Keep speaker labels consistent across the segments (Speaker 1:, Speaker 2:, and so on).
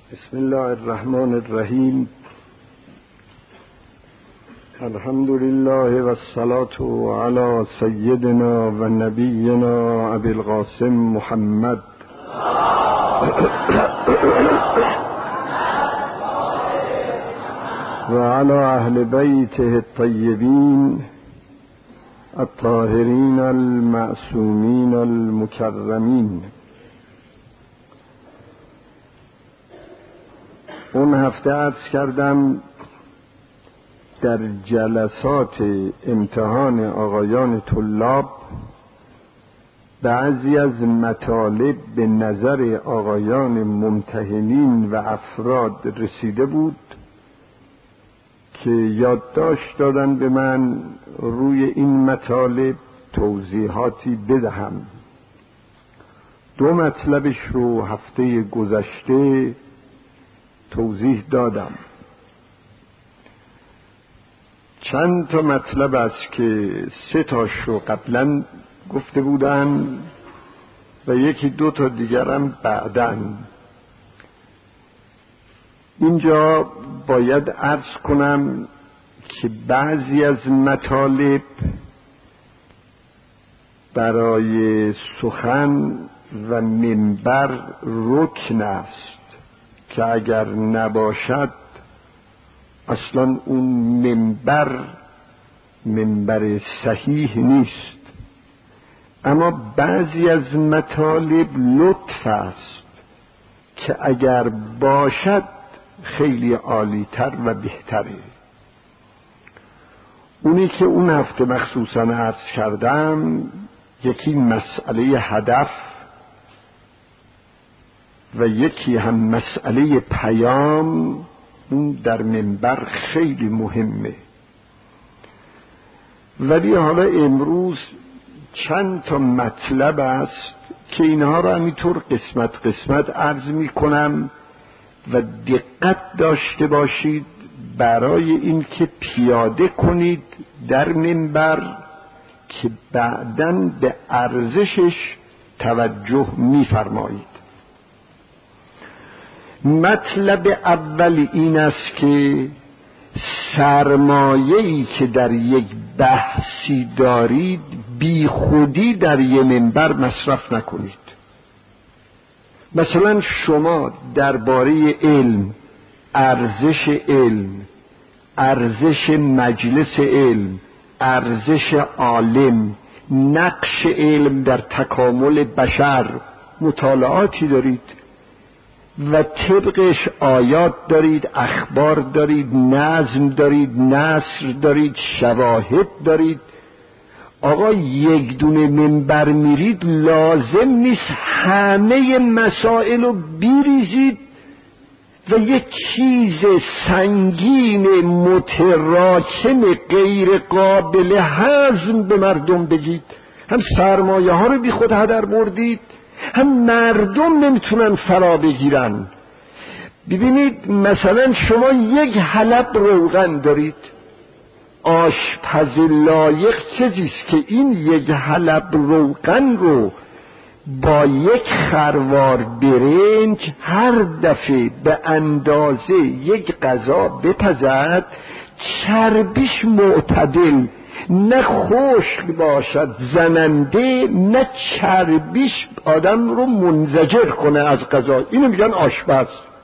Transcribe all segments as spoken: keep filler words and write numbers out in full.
Speaker 1: بسم الله الرحمن الرحیم. الحمد لله و الصلاة علی سیدنا و نبینا ابی القاسم محمد و علی اهل بیته الطیبین الطاهرین المعصومین المکرمین. اون هفته عرض کردم در جلسات امتحان آقایان طلاب بعضی از مطالب به نظر آقایان ممتحنین و افراد رسیده بود که یادداشت دادن به من روی این مطالب توضیحاتی بدهم. دو مطلبش رو هفته گذشته توضیح دادم. چند تا مطلب است که سه تاش رو قبلا گفته بودن و یکی دو تا دیگرم بعدن. اینجا باید عرض کنم که بعضی از مطالب برای سخن و منبر رکن است که اگر نباشد اصلا اون منبر منبر صحیح نیست. اما بعضی از مطالب لطف است که اگر باشد خیلی عالی‌تر و بهتره. اونی که اون هفته مخصوصا عرض کردم یکی مسئله هدف و یکی هم مسئله پیام، اون در منبر خیلی مهمه. ولی حالا امروز چند تا مطلب است که اینها را همینطور قسمت قسمت عرض می کنم و دقت داشته باشید برای این که پیاده کنید در منبر که بعداً به ارزشش توجه می فرمایید. مطلب اول این است که سرمایه‌ای که در یک بحثی دارید بی خودی در یک منبر مصرف نکنید. مثلا شما درباره علم، ارزش علم، ارزش مجلس علم، ارزش عالم، نقش علم در تکامل بشر مطالعاتی دارید و طبقش آیات دارید، اخبار دارید، نظم دارید، نثر دارید، شواهد دارید. آقا یک دونه منبر میرید لازم نیست همه مسائل رو بیریزید و یک چیز سنگین متراکم غیر قابل هضم به مردم بگید. هم سرمایه ها رو بی خود هدر بردید، هم مردم نمیتونن فرا بگیرن. ببینید مثلا شما یک حلب روغن دارید، آشپز لایق چیزیست که این یک حلب روغن رو با یک خروار برنج هر دفعه به اندازه یک غذا بپزد، چربیش معتدل، نه خشک باشد زننده، نه چربیش آدم رو منزجر کنه از غذا. اینو میگن آشپز.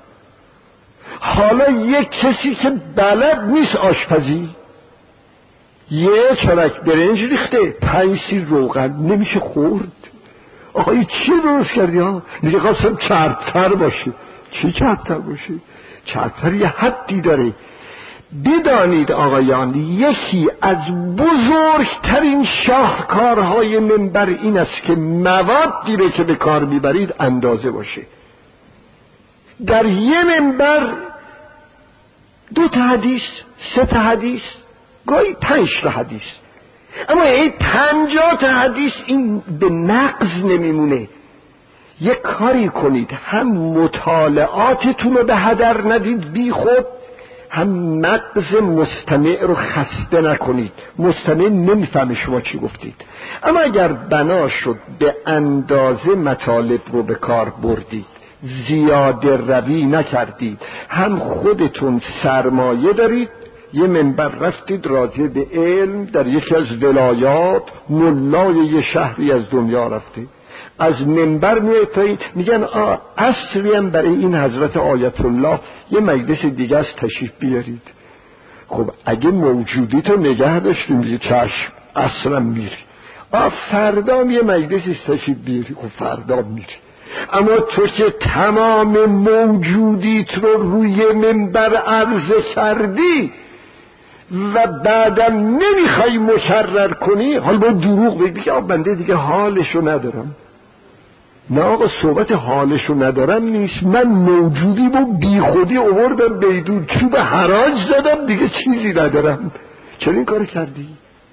Speaker 1: حالا یک کسی که بلد نیست آشپزی یه چرک برنج ریخته، پنج سیر روغن، نمیشه خورد. آقای چی درست کردی ها؟ دیگه خواستم چربتر باشه. چی چربتر باشه؟ چربتر یه حدی داره. بدانید آقایان یکی از بزرگترین شاهکارهای منبر این است که موادی رو که به کار میبرید اندازه باشه. در یه منبر دو تا حدیث، سه تا حدیث، گاهی پنج تا حدیث، اما این پنجاه تا حدیث این به نقض نمیمونه. یک کاری کنید هم مطالعاتتون رو به هدر ندید بی خود، هم مغز مستمع رو خسته نکنید. مستمع نمیفهمه شما چی گفتید. اما اگر بنا شد به اندازه مطالب رو به کار بردید زیاده روی نکردید، هم خودتون سرمایه دارید. یه منبر رفتید راجع به علم در یکی از ولایات، ملای یه شهری از دنیا رفته، از منبر میاد پایین میگن آ اصلی هم برای این حضرت آیت الله یه مجلس دیگه از تشریف بیارید. خب اگه موجودیتو نگه داشتیم میگه چشم اصلا میری، آ فردا یه مجلسی تشریف بیاری، خب فردا میری. اما تو که تمام موجودیت رو روی منبر عرضه کردی و بعدم نمیخوای مکرر کنی، حال با دروغ بگی که بنده دیگه حالشو ندارم. نه آقا، صحبت حالشو ندارم نیست، من موجودی با بی خودی آوردم بیدون، چوب حراج زدم دیگه چیزی ندارم. چرا این کار کردی؟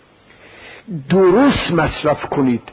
Speaker 1: درست مصرف کنید.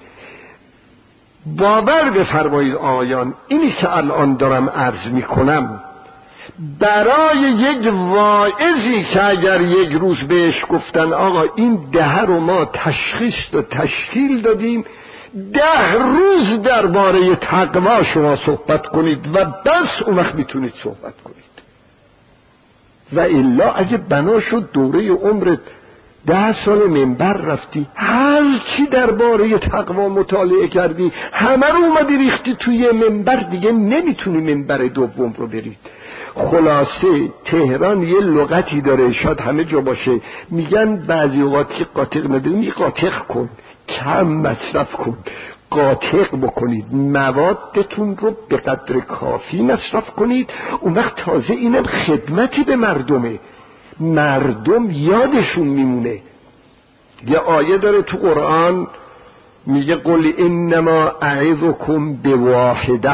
Speaker 1: باور بفرمایید آیان، اینی که الان دارم عرض میکنم برای یک واعظی که اگر یک روز بهش گفتن آقا این ده رو ما تشخیص و تشکیل دادیم، ده روز درباره تقوا شما صحبت کنید و بس اون وقت میتونید صحبت کنید. و الا اگه بنا شد دوره عمرت ده سال منبر رفتی، هر چی درباره تقوا مطالعه کردی همه رو اومدی ریختی توی منبر، دیگه نمیتونی منبر دوم رو برید. خلاصه تهران یه لغتی داره، شاید همه جا باشه، میگن بعضی اوقات که قاطق نداریم، یه قاطق کن، کم مصرف کن، قاطق بکنید، موادتون رو به قدر کافی مصرف کنید. اون وقت تازه اینم خدمتی به مردمه، مردم یادشون میمونه. یه آیه داره تو قرآن میگه قل انما اعظکم بواحده،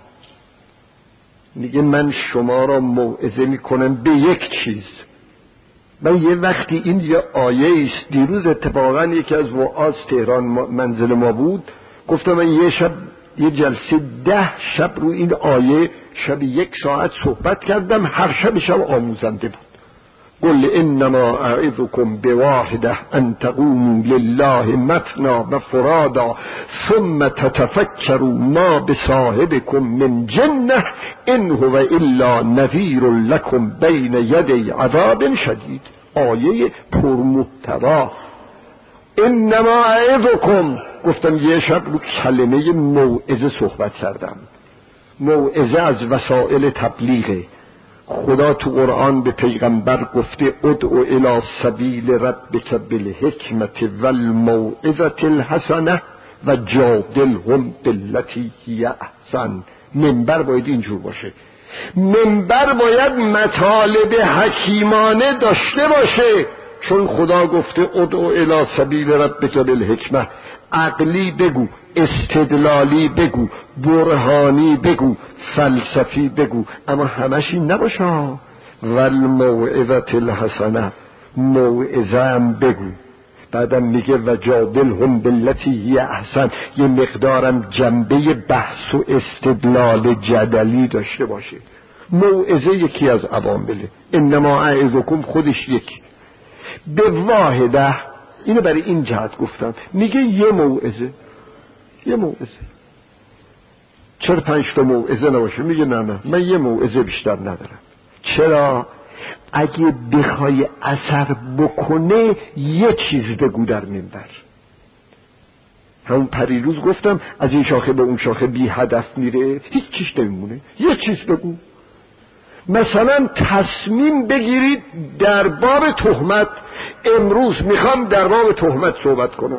Speaker 1: میگه من شما را موعظه میکنم به یک چیز. من یه وقتی این یه آیه است، دیروز اتفاقا یکی از وعاظ تهران منزل ما بود، گفتم من یه شب یه جلسه ده شب رو این آیه شب یک ساعت صحبت کردم، هر شب شب آموزنده بود. قل انما اعظکم بواحده ان تقوموا لله مثنی و فرادا ثم تتفکروا ما بصاحبکم من جنه ان هو الا نذیر لکم بین یدی عذاب شدید. آیه پرمحتوا. انما اعظکم، گفتم یه شب رو کلمه موعظه صحبت کردم. موعظه از وسائل تبلیغه. خدا تو قرآن به پیغمبر گفته ادعو الی سبیل ربک بالحکمت والموعظة الحسنه و جادلهم بالتی هی احسن. منبر باید اینجور باشه، منبر باید مطالب حکیمانه داشته باشه، چون خدا گفته ادعو الی سبیل ربک بالحکمه. عقلی بگو، استدلالی بگو، برهانی بگو، فلسفی بگو، اما همش این نباشه. والموعظة الحسنه، موعظه هم بگو. بعدم میگه و جادلهم بالتی هی احسن، یه مقدارم جنبه بحث و استدلال جدلی داشته باشه. موعظه یکی از عوامله. انما اعظکم خودش یکی. به واحده، اینو برای این جهت گفتم، میگه یه موعظه، یه موعظه. چرا پنج تا موعظه نباشه؟ میگه نه نه من یه موعظه بیشتر ندارم. چرا؟ اگه بخوای اثر بکنه یه چیز بگو در منبر. همون پریروز گفتم از این شاخه به اون شاخه بی هدف میره، هیچ چیز نمیمونه. یه چیز بگو. مثلا تصمیم بگیرید در باب تهمت، امروز میخوام در باب تهمت صحبت کنم.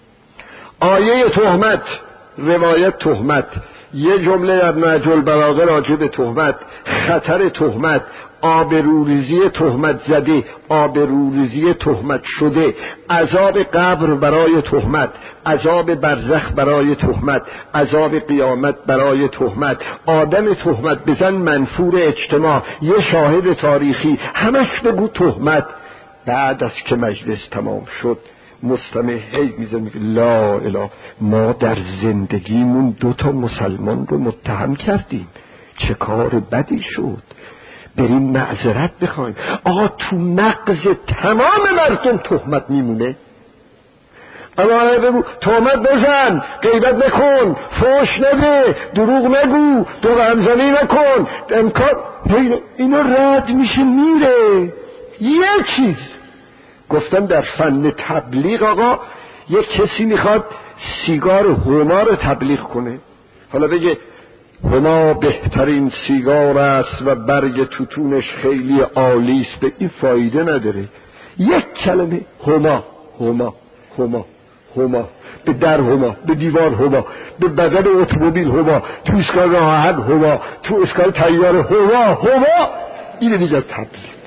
Speaker 1: آیه تهمت، روایت تهمت، یه جمله در نهج البلاغه راجع به تهمت، خطر تهمت، آبروریزی تهمت زده، آبروریزی تهمت شده، عذاب قبر برای تهمت، عذاب برزخ برای تهمت، عذاب قیامت برای تهمت، آدم تهمت بزن منفور اجتماع، یه شاهد تاریخی، همش بگو تهمت. بعد از که مجلس تمام شد مستمع هی میزه میگه لا اله، ما در زندگیمون دو تا مسلمان رو متهم کردیم، چه کار بدی شد، بریم معذرت بخوایم. آقا تو مغز تمام مردم تهمت میمونه. اما بگو تهمت بزن، غیبت نکن، فحش نده، دروغ نگو، دو همزنی نکن، امکان اینا رد میشه میره. یه چیز گفتم در فن تبلیغ آقا، یک کسی میخواد سیگار هما رو تبلیغ کنه، حالا بگه هما بهترین سیگار است و برگ توتونش خیلی عالی است، به این فایده نداره. یک کلمه هما هما هما هما، به در هما، به دیوار هما، به بدن اتومبیل هما، تو اسکان راه آهن هما، تو اسکان طیاره هما هما، اینه دیگه تبلیغ.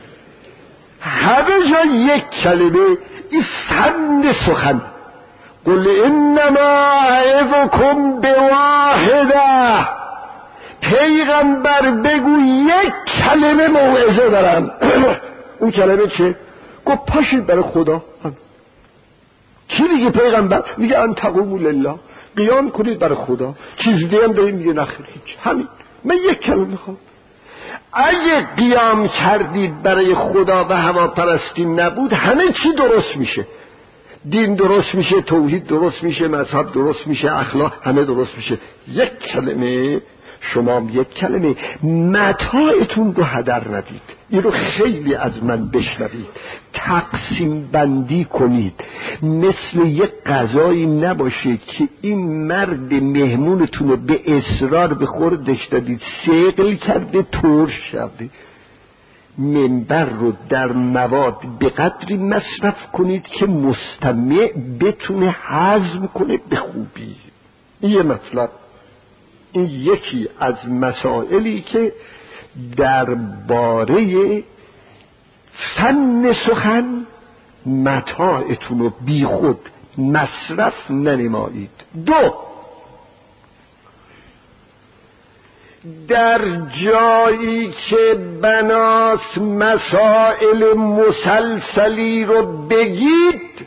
Speaker 1: همه جا یک کلمه، این فن سخن. قل انما اعظکم بواحده، پیغمبر بگو یک کلمه موعظه دارم. اون کلمه چه؟ گفت پاشید برای خدا. کی میگه پیغمبر؟ میگه ان تقوموا لله، قیام کنید برای خدا. چیز دیگه هم داریم میگه نخیر هیچ، همین. من یک کلمه میخوام. اگه قیام کردید برای خدا و هواپرستی نبود، همه چی درست میشه. دین درست میشه، توحید درست میشه، مذهب درست میشه، اخلاق همه درست میشه. یک کلمه، شما یک کلمه متاعتون رو هدر ندید. این رو خیلی از من بشنوید، تقسیم بندی کنید. مثل یک غذایی نباشه که این مرد مهمونتون رو به اصرار به خوردش دادید، سیقل کرده، ترش شده. منبر رو در مواد به قدری مصرف کنید که مستمع بتونه هضم کنه به خوبی. این یه مطلب. این یکی از مسائلی که درباره فن سخن متاعتون رو بی خود مصرف ننمایید. دو، در جایی که بناس مسائل مسلسلی رو بگید،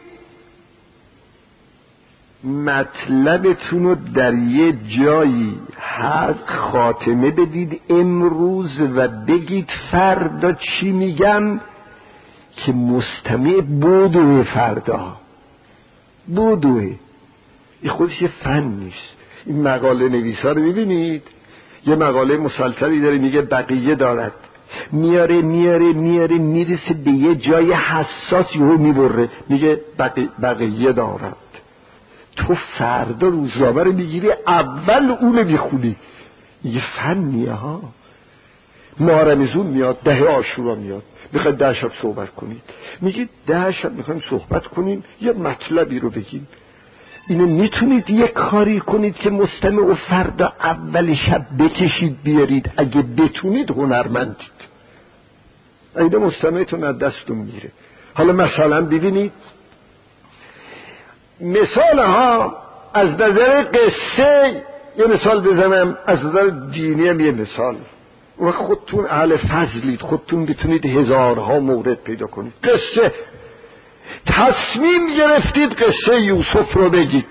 Speaker 1: مطلبتون رو در یه جایی خاتمه بدید امروز و بگید فردا چی میگم، که مستمع بودوه فردا بودوه. این خودش یه فن نیست. این مقاله نویسا رو میبینید، یه مقاله مسلسلی داره میگه بقیه دارد، میاره میاره میاره میرسه به یه جای حساس یهو میبره میگه بقیه, بقیه دارد. تو فردا روزنامه رو میگیری اول اونو میخونی. یه فنیه ها. مارمزون میاد، ده عاشورا میاد، میخواید ده شب صحبت کنید، میگید ده شب میخوایم صحبت کنیم، یه مطلبی رو بگیم. اینو میتونید یک کاری کنید که مستمع و فردا اول شب بکشید بیارید. اگه بتونید هنرمندید. اینه مستمعتون از دستون میره. حالا مثلا ببینید مثال ها از نظر قصه، یه مثال بزنم از نظر دینی هم یه مثال. و خودتون اهل فضلید، خودتون بتونید هزارها مورد پیدا کنید. قصه، تصمیم گرفتید قصه یوسف رو بگید.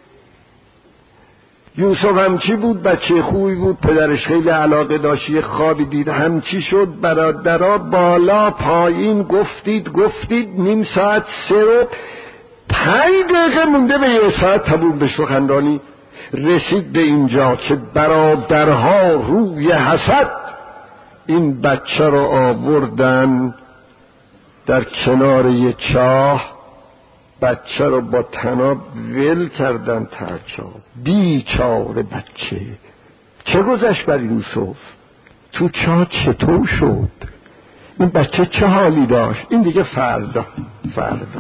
Speaker 1: یوسف همچی بود، بچه خوبی بود، پدرش خیلی علاقه داشت، یه خوابی دید همچی شد، برادرها بالا پایین گفتید گفتید نیم ساعت سه رو پنج دقیقه مونده به یه ساعت تموم به سخنرانی. رسید به اینجا که برادرها روی حسد این بچه رو آوردن در کنار یه چاه، بچه رو با طناب ول کردن ته چاه. بیچاره بچه، چه گذشت بر یوسف؟ تو چاه چطور شد؟ این بچه چه حالی داشت؟ این دیگه فردا فردا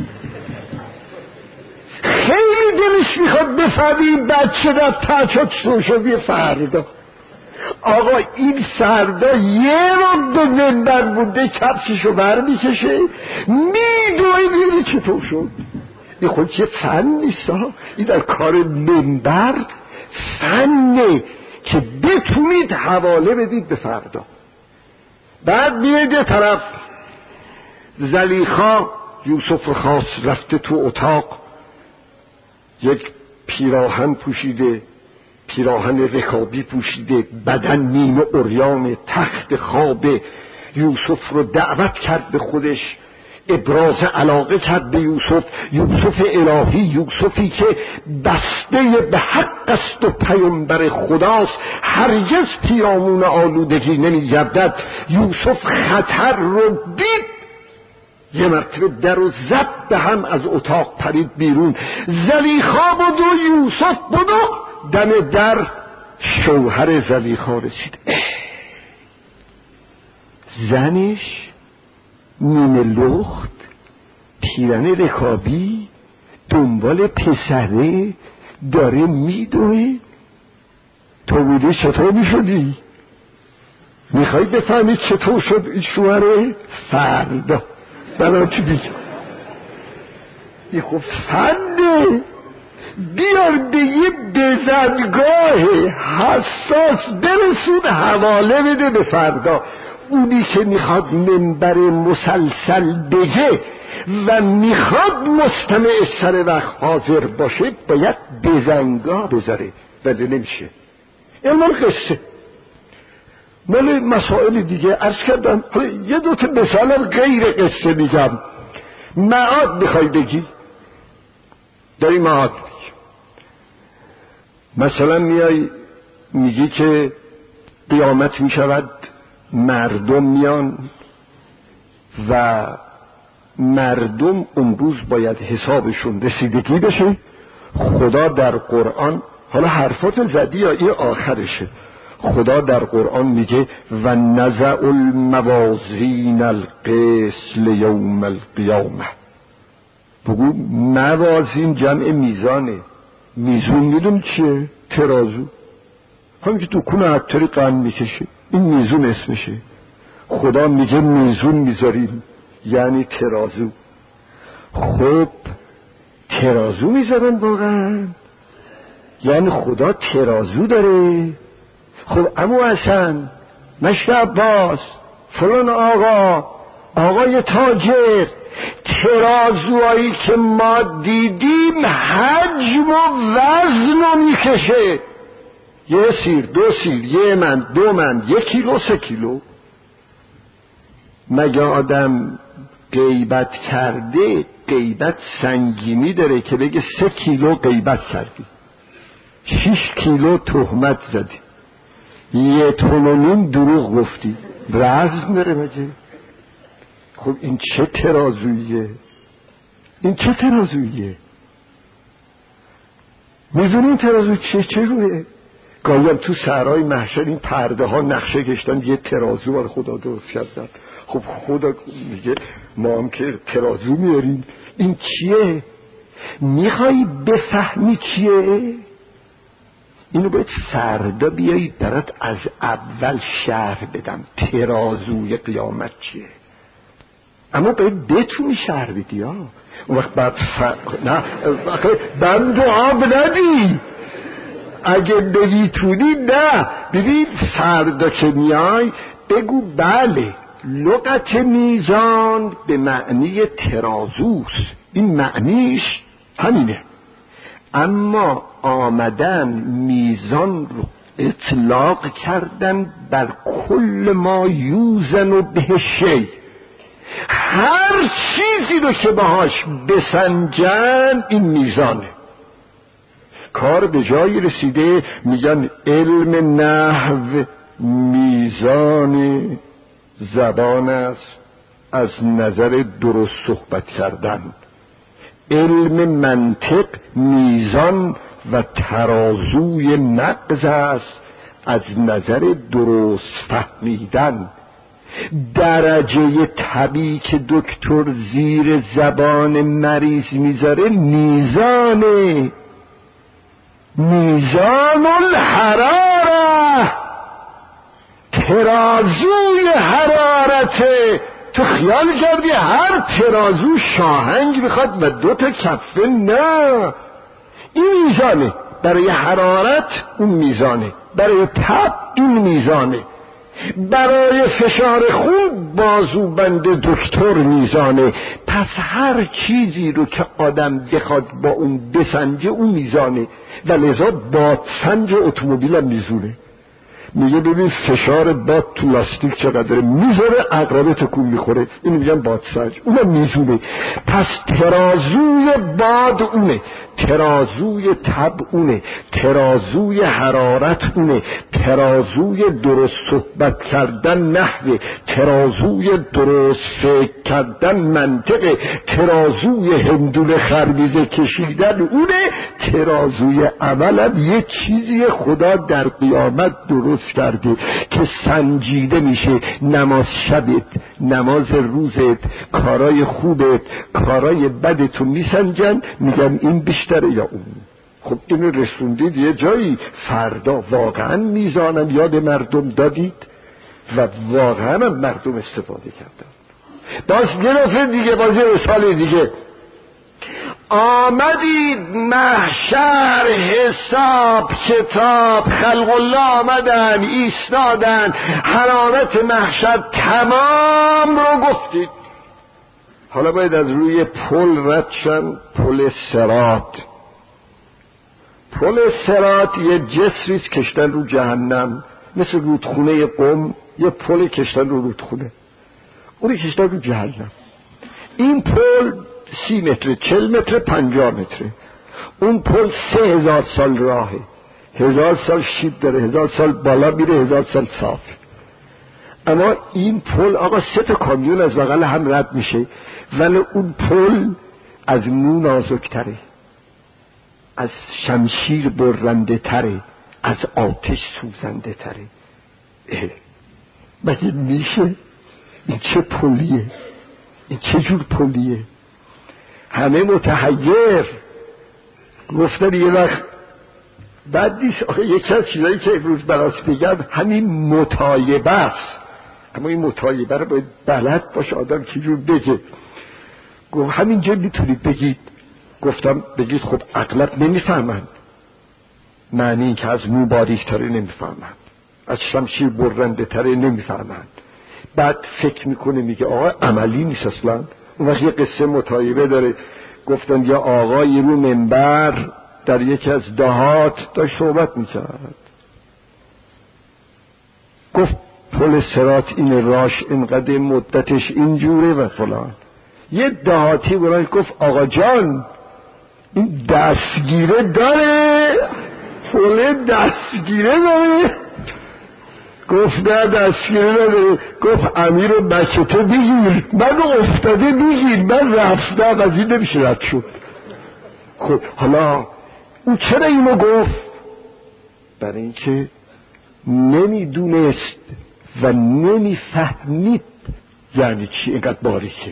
Speaker 1: خیلی دلش میخواد بفهمی بچه در ته چاه چطور شد. یه فردا آقا این فردا یه رو دو منبر بوده، کفششو بر میکشه میدوی میره چطور شد. این خود چه فن نیست ها. این در کار منبر فنه که بتونید حواله بدید به فردا. بعد میاد یه طرف زلیخا یوسف رو خواست، رفته تو اتاق، یک پیراهن پوشیده، پیراهن رکابی پوشیده، بدن نیمه عریان، تخت خواب یوسف رو دعوت کرد به خودش. ابراز علاقه کرد به یوسف، یوسف الهی، یوسفی که بسته به حق است و پیامبر خداست، هرگز پیرامون آلودگی نمی گردد. یوسف خطر رو دید، یه مرتبه در رو زد به هم، از اتاق پرید بیرون. زلیخا بود و یوسف بود و دم در شوهر زلیخا رسید. زنش نیمه لخت، پیرن رکابی، دنبال پسره داره میدوه. تو بودی چطور میشدی؟ میخوای بفهمی چطور شد این شوهره؟ فردا برای چی دیگه یه خب فنده، بیار به یه بزنگاه حساس برسون، حواله بده به فردا. اونی که میخواد منبر مسلسل بگه و میخواد مستمع سر وقت حاضر باشه باید بزنگاه بذاره، ولی نمیشه. این مال قصه، مال مسائل دیگه. عرض کردم یه دوتا مثال غیر قصه میگم. معاد میخوای بگی، داری معاد بگی. مثلا میای میگی که قیامت میشود، مردم میان و مردم اون روز باید حسابشون رسیدگی بشه. خدا در قرآن، حالا حرفات زدی یا این آخرشه، خدا در قرآن میگه و نزع الموازین القسط لیوم القیامه. بگو موازین جمع میزانه. میزون میدون چیه؟ ترازو، همین که دکون عطاری قند میکشه، این میزون اسمشه. خدا میگه میزون میذاریم، یعنی ترازو. خب ترازو میذارن واقعا؟ یعنی خدا ترازو داره؟ خب عمو حسن، مشت عباس، فلان آقا، آقای تاجر، ترازوهایی که ما دیدیم حجم و وزن رو میکشه. یه سیر، دو سیر، یه من، دو من، یک کیلو، سه کیلو. مگه آدم غیبت کرده، غیبت سنگینی داره که بگه سه کیلو غیبت کردی، شیش کیلو تهمت زدی، یه تن و نیم دروغ گفتی، وزن داره مگه؟ خب این چه ترازویه؟ این چه ترازویه؟ میدونی این ترازو چه چه رویه؟ گاهی هم تو صحرای محشر این پرده ها نقشه کشتن، یه ترازو برای خدا درست کردن. خب خدا میگه ما هم که ترازو میاریم، این چیه؟ میخوایی بفهمی چیه؟ اینو باید فردا بیایی برات از اول شرح بدم ترازوی قیامت چیه. اما باید بتونی شرح بدی ها. اون وقت بعد فر... نه بند و آب ندی، اگه بگیتونی نه. ببین فردا که میای بگو بله لغت میزان به معنی ترازوست، این معنیش همینه، اما آمدن میزان رو اطلاق کردن بر کل ما یوزن و به شی، هر چیزی رو که باهاش بسنجن این میزانه. کار به جایی رسیده میگن علم نحو میزان زبان است از نظر درست صحبت کردن، علم منطق میزان و ترازوی نقض است از نظر درست فهمیدن. درجه طبی که دکتر زیر زبان مریض میذاره میزانه، میزان الحراره، ترازوی حرارته. تو خیال کردی هر ترازو شاهنگ میخواد و دو تا کفه؟ نه، این میزانه. برای حرارت اون میزانه، برای تب این میزانه، برای فشار خون بازوبند دکتر میزانه. پس هر چیزی رو که آدم بخواد با اون بسنجه اون میزانه و لذا بادسنج اتومبیل هم میزونه. میگه ببین فشار باد تو لاستیک چقدره، میذاره عقربه تکون میخوره، اینو میگن بادسنج، اونم میزونه. پس ترازوی باد اونه، ترازوی تب اونه، ترازوی حرارت اونه، ترازوی درست صحبت کردن نحوه، ترازوی درست فکر کردن منطقه، ترازوی هندونه خربیزه کشیدن اونه، ترازوی عملم یه چیزی خدا در قیامت درست کرده که سنجیده میشه. نماز شبت، نماز روزت، کارای خوبت، کارای بدتو میسنجن، میگن این بیشتره یا اون. خب اینو رسوندید یه جایی، فردا واقعا میزانم یاد مردم دادید و واقعا مردم استفاده کردن. باز یه دفعه دیگه، باز یه مثال دیگه، آمدید محشر، حساب کتاب، خلق الله آمدن ایستادن، حرارت محشر تمام رو گفتید. حالا باید از روی پل رد شن، پل صراط. پل صراط یه جسریست کشتن رو جهنم، مثل رودخونه قم، یه پل کشتن رو رودخونه، اونی کشتن رو جهنم. این پل سی متر، چل متر، پنجاه متره. اون پل سه هزار سال راهه، هزار سال شیب داره، هزار سال بالا میره، هزار سال صاف. اما این پل آقا سه تا کامیون از بغل هم رد میشه، ولی اون پل از مو نازکتره، از شمشیر برنده تره، از آتش سوزنده تره. مگه میشه؟ این چه پلیه؟ این چه جور پلیه؟ همه متحیر گفتن یه وقت بعد نیست. آخه یکی از چیزایی که امروز براس بگم همین متایبه است، اما این متایبه رو باید بلد باشه آدم چه جور بگه. گفت همینجا میتونید بگید. گفتم بگید. خب اغلب نمیفهمند معنی این که از مو باریک‌تره، نمیفهمند از شمشیر برنده تره، نمیفهمند. بعد فکر میکنه میگه آقا عملی نیست اصلا. اون وقت یه قصه متایبه داره. گفتن یه آقایی رو منبر در یکی از دهات داشت صحبت میکرد، گفت پل صراط این راش اینقدر مدتش اینجوره و فلان. یه دهاتی بلند گفت آقا جان این دستگیره داره، پل دستگیره داره. گفت نه دستگیره نداره. گفت امیر و بچه تو بگیر، من افتاده بگیر، من رفتم از این نمیشه رد شد. خب حالا او چرا اینو گفت؟ برای اینکه نمیدونست و نمیفهمید یعنی چی اینقدر باریکه.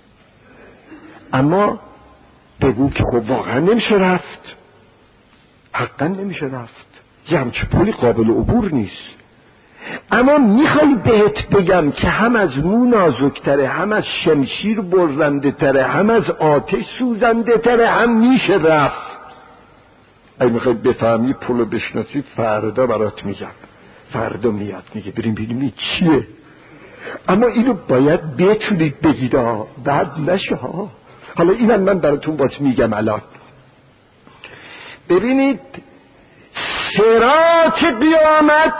Speaker 1: اما بگو که خب واقعا نمیشه رفت، حقا نمیشه رفت، یه همچه پولی قابل عبور نیست. اما میخوای بهت بگم که هم از مو نازکتره، هم از شمشیر برنده تره، هم از آتش سوزنده تره، هم میشه رفت. اگه میخوای بفهمی پولو بشناسی فردا برات میگم. فردا میاد میگه بریم ببینیم این چیه. اما اینو باید بتونید بگید ها، بعد نشه ها. حالا اینم من براتون باز میگم الان. ببینید صراط قیامت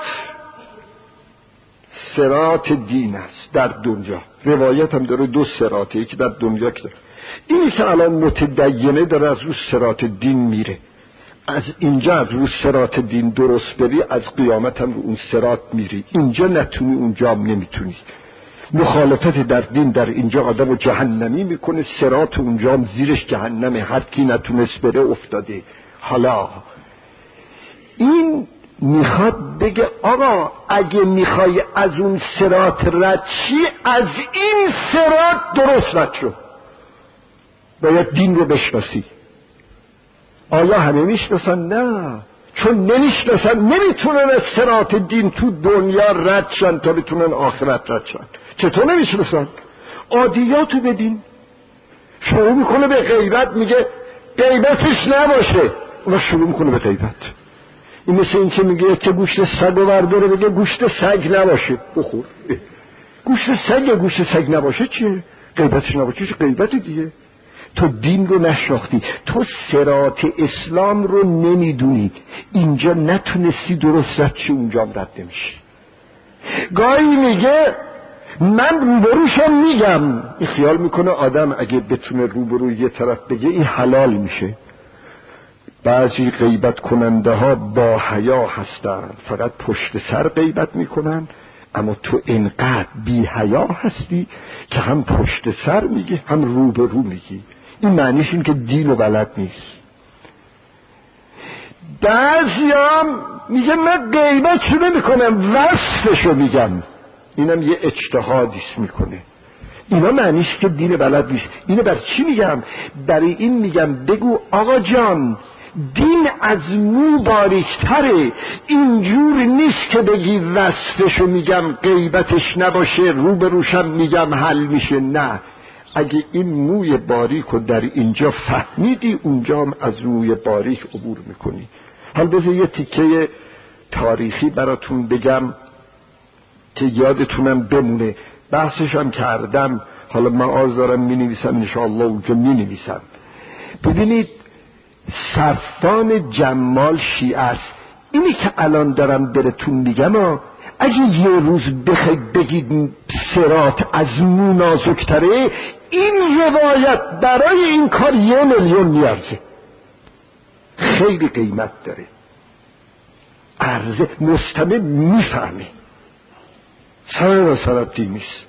Speaker 1: صراط دین است در دنیا. روایت هم داره دو صراطه، یکی در دنیا که داره. اینی که الان متدینه داره از رو صراط دین میره، از اینجا از رو صراط دین درست بری، از قیامت هم رو اون صراط میری. اینجا نتونی اونجا هم نمیتونی. مخالفت در دین در اینجا آدم جهنمی میکنه، صراط اونجا هم زیرش جهنمه، هر کی نتونست بره افتاده. حالا این میخواد بگه آقا اگه میخوای از اون صراط رد چی، از این صراط درست رد شو. باید دین رو بشناسی. آیا همه میشناسن؟ نه، چون نمیشناسن نمیتونن از صراط دین تو دنیا رد شن تا بتونن آخرت رد شن. چطور نمیشناسن؟ عادیاتو بدین. شروع میکنه به غیبت، میگه غیبتش نباشه، اون شروع میکنه به غیبت. این مثل این که میگه که گوشت سگ رو برداره بگه گوشت سگ نباشه بخور. گوشت سگ یا گوشت سگ نباشه چیه؟ غیبتش نباشه چیه؟ غیبت دیگه. تو دین رو نشناختی، تو صراط اسلام رو نمیدونی، اینجا نتونستی درست رد چی اونجا رد نمیشه. گاهی میگه من روبروشم میگم، این خیال میکنه آدم اگه بتونه روبرو یه طرف بگه این حلال میشه. بعضی غیبت کننده ها با حیا هستن، فقط پشت سر غیبت میکنن، اما تو اینقدر بی حیا هستی که هم پشت سر میگی هم روبرو میگی. این معنیش این که دین و بلد نیست. بعضیام میگه من غیبت شو نمیکنم، وصفشو میگم، اینم یه اجتهادیست میکنه. اینا معنیش که دین بلد نیست. اینو بر چی میگم؟ برای این میگم بگو آقا جان دین از مو باریکتره، اینجور نیست که بگی وصفشو میگم غیبتش نباشه روبروشم میگم حل میشه. نه، اگه این موی باریک رو در اینجا فهمیدی اونجا هم از موی باریک عبور میکنی. حال بذار یه تیکه تاریخی براتون بگم که یادتونم بمونه. بحثش هم کردم، حالا معاذ دارم می نویسم انشاءالله اونجا می نویسم. ببینید صفوان جمال شیعه است. اینی که الان دارم براتون میگم، اگه یه روز بخواید بگید صراط از مو نازکتره، این روایت برای این کار یه میلیون میارزه، خیلی قیمت داره، عرضه مستمع میفهمه. سلام سلام نیست.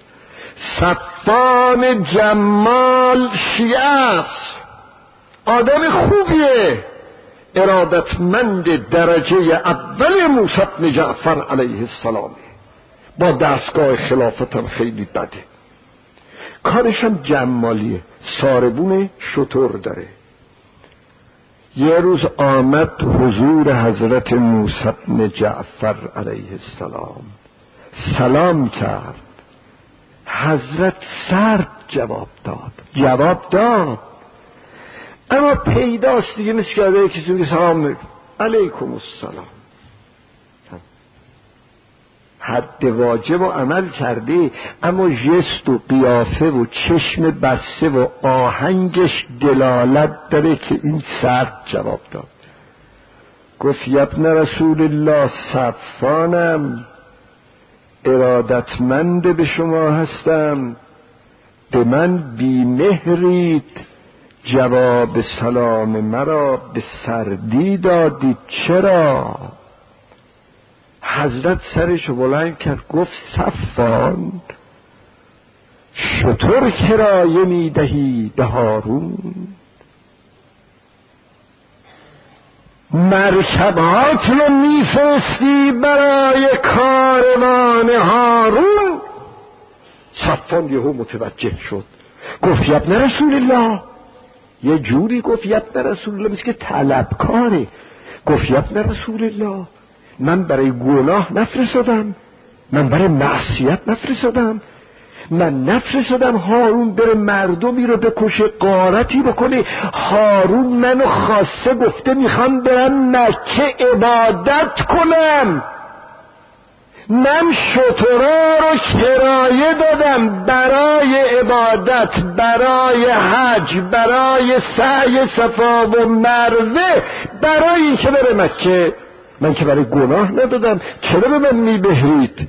Speaker 1: صفوان جمال شیعه است، آدم خوبیه، ارادتمند درجه اول موسی بن جعفر علیه السلام، با دستگاه خلافتم خیلی بده، کارشم جمالیه، ساربون شتر داره. یه روز آمد حضور حضرت موسی بن جعفر علیه السلام، سلام کرد. حضرت سرد جواب داد، جواب داد اما پیداست دیگه، مثل که آده کسی که سلام علیکم السلام، حد واجب و عمل کرده، اما جست و قیافه و چشم بسته و آهنگش دلالت داره که این سرد جواب داد. گفت ابن رسول الله صفوانم، ارادتمند به شما هستم، به من بیمهرید، جواب سلام مرا به سردی دادید، چرا؟ حضرت سرش بلند کرد گفت صفوان، شتر کرایه میدهی به هارون؟ مرکبات رو میفرستی برای کاروان هارون؟ صفوان یهو متوجه شد، گفت ابن رسول الله، یه جوری گفت ابن رسول الله مثل که طلبکاره. گفت ابن رسول الله، من برای گناه نفرستادم، من برای معصیت نفرستادم، من نفرستادم هارون بره مردمی رو بکشه، غارتی بکنه. هارون منو خواسته، گفته میخوام برم مکه عبادت کنم، من شترا رو کرایه دادم برای عبادت، برای حج، برای سعی صفا و مروه، برای این که بره مکه. من که برای گناه ندادم، چرا به من میبهرید؟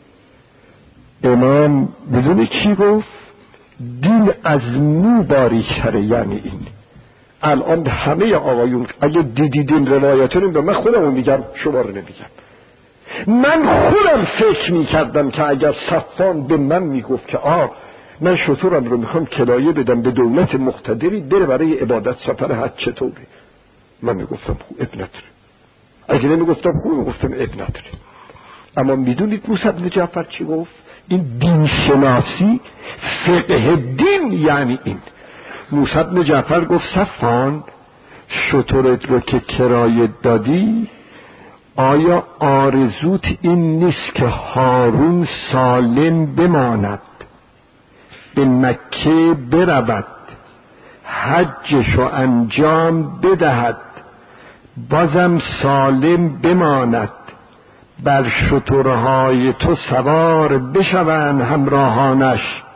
Speaker 1: امام بدونی چی گفت؟ دین از مو باریکتره. یعنی این الان همه آقایون اگه دیدیدین روایتون، به من خودمو میگم، شما رو نمیگم. من خودم فکر میکردم که اگر صفوان به من میگفت که آه من شترم رو میخوام کرایه بدم به دولت مقتدری بره برای عبادت سفر حج، چطوره؟ من میگفتم خوب اب نداره. اگه نمیگفتم خوب میگفتم اب نداره. اما میدونید موسی بن جعفر چی گفت؟ این دین شناسی، فقه دین یعنی این. موسی بن جعفر گفت صفوان، شترت رو که کرایه دادی، آیا آرزوت این نیست که هارون سالم بماند، به مکه برود، حجش رو انجام بدهد، بازم سالم بماند، بر شترهای تو سوار بشوند همراهانش،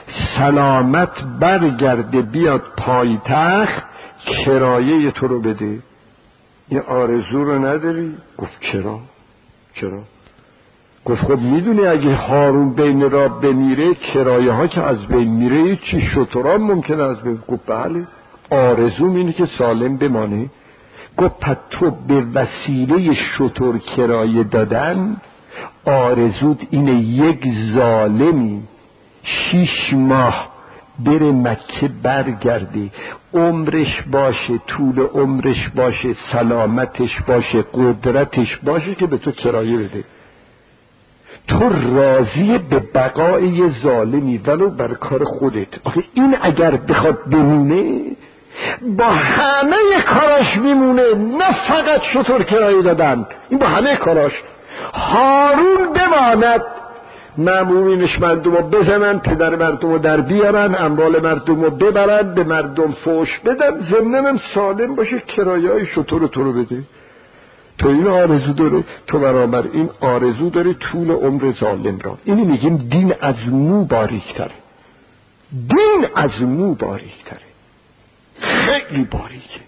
Speaker 1: سلامت برگرده بیاد پایتخت کرایه تو رو بده. این آرزو رو نداری؟ گفت چرا؟ چرا؟ گفت خب میدونی اگه هارون بین را بمیره کرایه ها که از بین میره چی شتران ممکنه از بین. گفت بله آرزوم اینه که سالم بمانه. گفت پس تو به وسیله شتر کرایه دادن آرزود اینه یک ظالمی شیش ماه بره مکه برگرده، عمرش باشه، طول عمرش باشه، سلامتش باشه، قدرتش باشه که به تو کرایه بده. تو راضی به بقای یه ظالمی ولو بر کار خودت. آخه این اگر بخواد بمونه با همه کاراش میمونه، نه فقط شطور کرایه دادن، این با همه کاراش. هارون بماند مأمورینش مردم رو بزنن، پدر مردم رو در بیارن، اموال مردم رو ببرن، به مردم فوش بدن، ضمناً هم سالم باشه، کرایه های شطور تو رو بده. تو این آرزو داره، تو برابر این آرزو داره طول عمر ظالم را. اینی میگیم دین از مو باریک‌تره. دین از مو باریک‌تره، خیلی باریکه.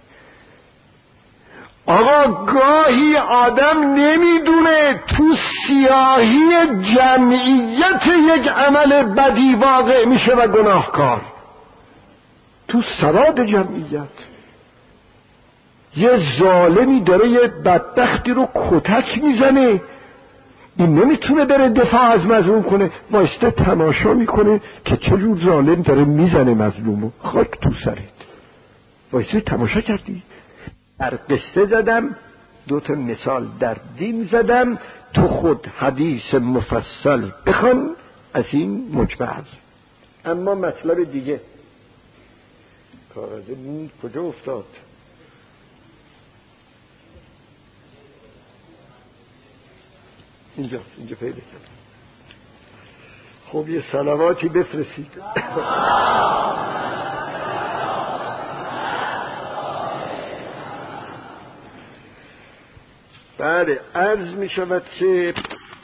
Speaker 1: آقا گاهی آدم نمیدونه تو سیاهی جمعیت یک عمل بدی واقع میشه و گناهکار. تو سواد جمعیت یه ظالمی داره یه بدبختی رو کتک میزنه، این نمیتونه بره دفاع از مظلوم کنه، واسطه تماشا میکنه که چجور ظالم داره میزنه مظلومو. خاک تو سرت، واسطه تماشا کردی. در قصه زدم، دو تا مثال در دین زدم، تو خود حدیث مفصل بخوان از این مجمل. اما مطلب دیگه، کاغذ نون کجا افتاد؟ اینجا اینجا پیدا کرد. خب یه صلواتی بفرستید. بله، عرض می شود که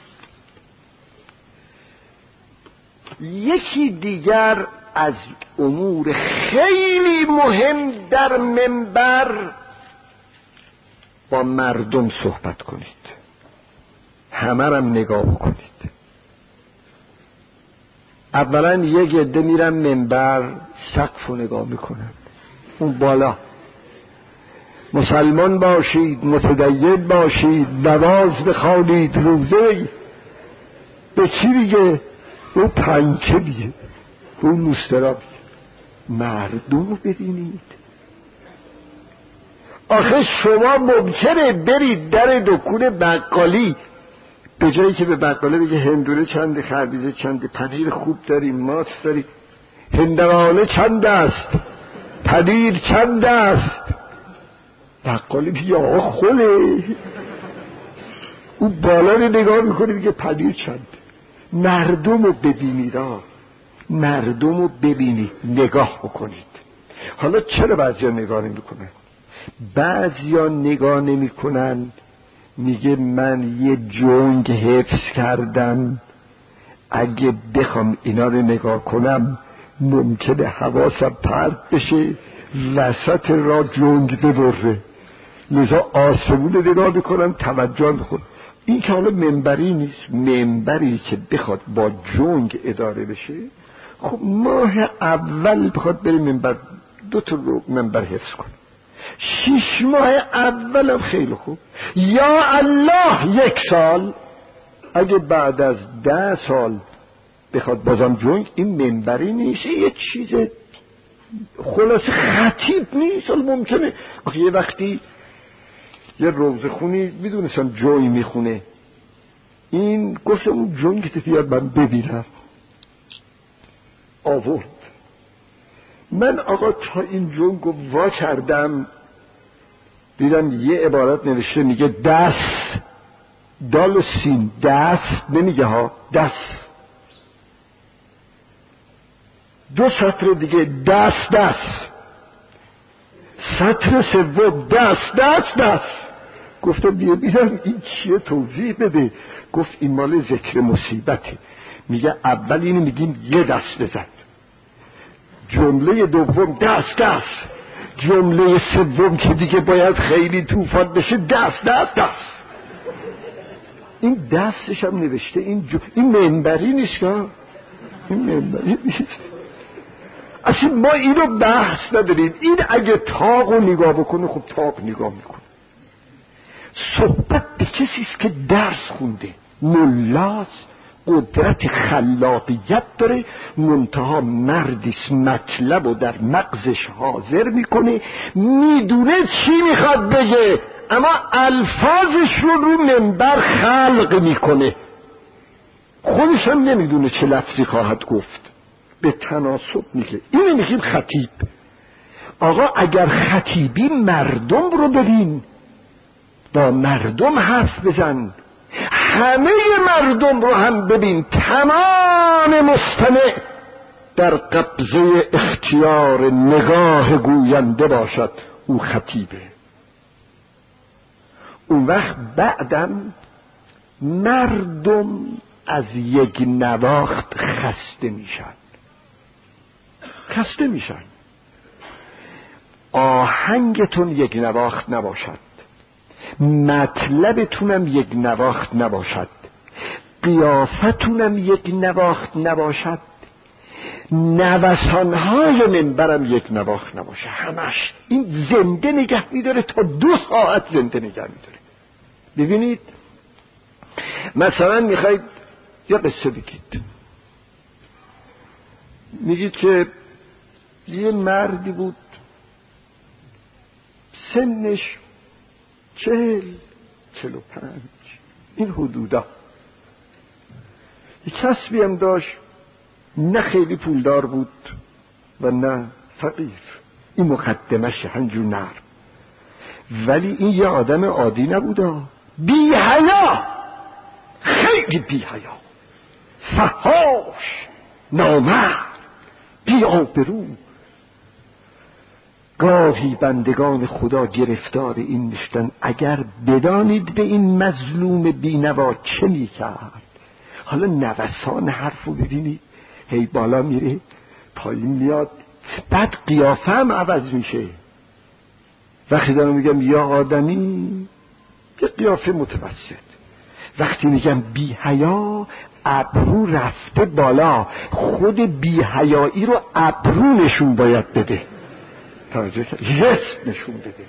Speaker 1: یکی دیگر از امور خیلی مهم در منبر با مردم صحبت کنید، همه رم نگاه کنید. اولا یک عده میرن منبر سقف رو نگاه میکنن، اون بالا مسلمان باشید، متدین باشید، نماز بخوانید، روزه به چی دیگه؟ اون پنکه دیگه، اون مستراب. مردم رو ببینید. آخه شما ممکنه برید در دکون بقالی، به جایی که به بقاله بگه هندونه چند، خربیزه چند، پنیر خوب داری، ماست داری، هندوانه چند است، پنیر چند است، بقالی بگه آقا خوله. اون بالا رو نگاه میکنه بگه پنیر چند. مردم رو ببینید، آه مردم رو ببینید، نگاه بکنید. حالا چرا بعضی ها نگاه نمی کنن؟ بعضی ها نگاه نمی کنن میگه من یه جنگ حفظ کردم، اگه بخوام اینا رو نگاه کنم ممکنه حواسم پرت بشه، وسط را جنگ ببره، لذا آسمون رو نگاه میکنم، توجه میکنم. این که حالا منبری نیست، منبری که بخواد با جنگ اداره بشه. خب ماه اول بخواد بری منبر، دو تا منبر حفظ کن، شیش ماه اولم خیلی خوب، یا الله یک سال. اگه بعد از ده سال بخواد بازم جنگ، این منبری نیست، یه چیز خلاصه خطیب نیست. ممکنه آخه یه وقتی یه روزه خونی میدونستم جوی میخونه، این گفتم اون جنگ که بیاد من ببینم، آورد. من آقا تا این جنگ رو وا کردم، دیدم یه عبارت نوشته میگه دست، دال و سین، دست نمیگه ها، دست. دو سطر دیگه دست دست، سطر سوم دست دست دست. گفتم بیا بیدم این چیه، توضیح بده. گفت این مال ذکر مصیبته. میگه اول اینو میگیم یه دست بزن، جمله دوم دست دست، جمله سوم که دیگه باید خیلی طوفان بشه دست دست دست. این دستش هم نوشته این جو... این منبری نیست که این منبری نیست. اصلا ما اینو بحث نداریم. این اگه تاق رو نگاه بکنه خب تاق نگاه میکنه. صحبت به کسیست که درس خونده، ملاست، قدرت خلاقیت داره، منتها مردیست مطلب و در مغزش حاضر میکنه، میدونه چی میخواد بگه، اما الفاظش رو رو منبر خلق میکنه، خودش هم نمیدونه چه لفظی خواهد گفت، به تناسب میگه. اینو میگیم خطیب. آقا اگر خطیبی مردم رو ببین، با مردم حرف بزن، همه مردم رو هم ببین، تمام مستمع در قبضه اختیار نگاه گوینده باشد، او خطیبه. اون وقت بعدم مردم از یک نواخت خسته میشن خسته میشن آهنگتون یک نواخت نباشد، مطلبتونم یک نواخت نباشد، قیافتونم یک نواخت نباشد، نوسانهای منبرم یک نواخت نباشه. همش این زنده نگه میداره، تا دو ساعت زنده نگه میداره. ببینید مثلا میخواید یا قصه بگید، میگید که یه مردی بود سنش چهل چهل و پنج این حدودا، یه کسبی هم داشت، نه خیلی پولدار بود و نه فقیر، این مقدمش همجور نرم، ولی این یه آدم عادی نبوده، بی حیا، خیلی بی حیا، فحاش، نامرد، بی آبرو. گاهی بندگان خدا گرفتار این نشتن، اگر بدانید به این مظلوم بینوا چه میکرد. حالا نوسان حرف رو ببینید، هی بالا میره پایین میاد، بعد قیافه هم عوض میشه. وقتی دارم میگم یا آدمی، یه قیافه متوسط. وقتی میگم بی حیا، ابرو رفته بالا، خود بی حیایی رو ابرو نشون باید بده، جست نشون بده.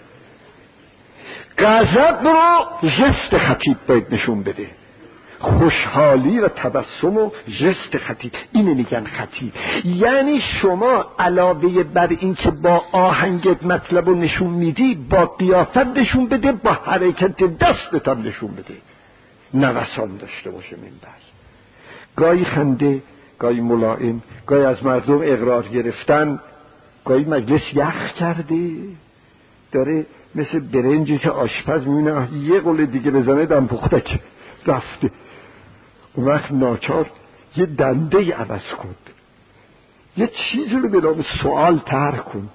Speaker 1: غضب رو جست خطیب باید نشون بده، خوشحالی و تبسم و جست خطیب. اینه میگن خطیب. یعنی شما علاوه بر این که با آهنگت مطلب رو نشون میدی، با قیافت نشون بده، با حرکت دستت هم نشون بده، نوسان داشته باشه منبر. گاهی خنده، گاهی ملائم، گاهی از مردم اقرار گرفتن، گاهی مجلس یخ کرده، داره مثل برنجی که آشپز میونه یه قله دیگه بزنه دم پختک رفته. اون وقت ناچار یه دنده عوض کن، یه چیزی رو به نام سوال طرح کن،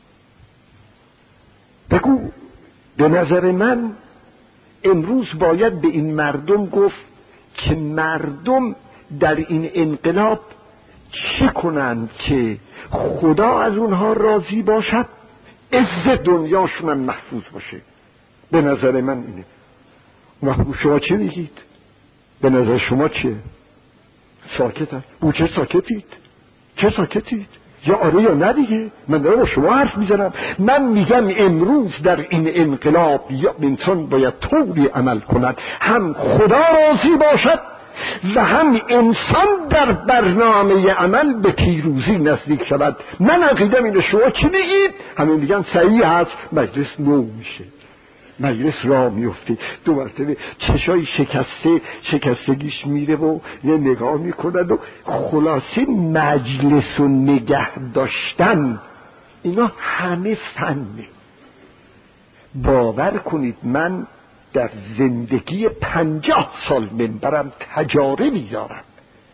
Speaker 1: بگو به نظر من امروز باید به این مردم گفت که مردم در این انقلاب چه کنند که خدا از اونها راضی باشد، عز دنیاشون هم محفوظ باشه. به نظر من اینه. و شما چه میگید؟ به نظر شما چیه؟ ساکت هست؟ او چه ساکتید؟ چه ساکتید؟ یا آره یا نه دیگه. من دارم با شما حرف میزنم. من میگم امروز در این انقلاب یا انسان باید طوری عمل کند هم خدا راضی باشد و هم انسان در برنامه عمل به پیروزی نزدیک شود. من عقیدم اینه. شما چی میگید؟ همین میگن صحیح هست، مجلس نو میشه، مجلس را میفته، دو مرتبه چشای شکسته شکستگیش میره و یه نگاه میکند و خلاصه مجلس و نگه داشتن اینا همه فنه. باور کنید من در زندگی پنجاه سال منبرم تجاربی دارم.